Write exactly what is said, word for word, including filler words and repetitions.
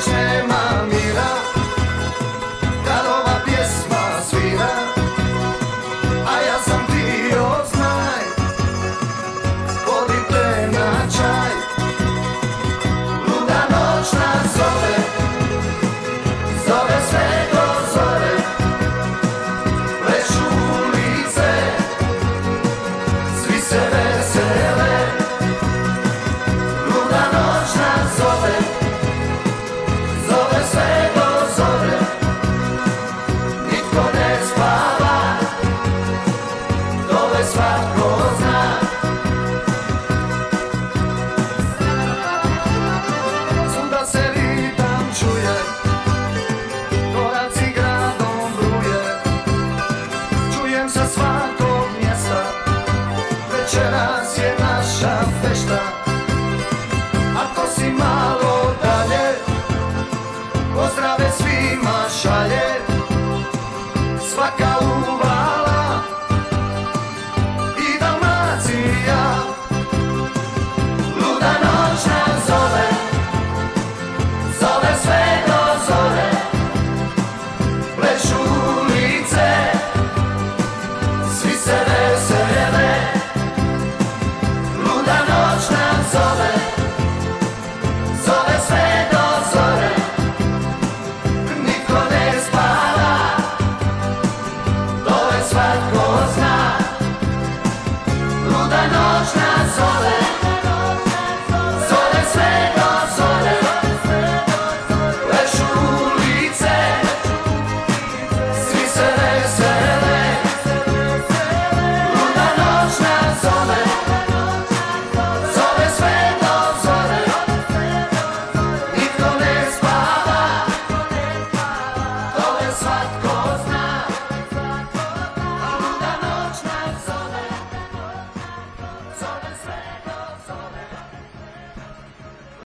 već nema mira kad ova pjesma svira, a ja sam htio znaj, vodite na čaj. Luda noć nas zove, zove sve do zore, plešu ulice, svi se vesele. Luda noć nas zove, zove sve do zore, nitko ne spava, dole svatko zna. Svuda se ritam čuje, koraci gradom bruje, čujem sa svakog mjesta, večeras je naša fešta. Ako si malo dalje, pozdrave svima šalje svaka uvala i Dalmacija. Luda noć nas zove, zove sve do zore, plešu ulice, svi se vesele. Luda noć nas zove, zove sve do zore, nitko ne spava, dole svatko zna. Luda noć nas zove, zove sve do zore, plešu ulice, svi se vesele. Luda noć nas zove, zove sve do zore, nitko ne spava, dole svatko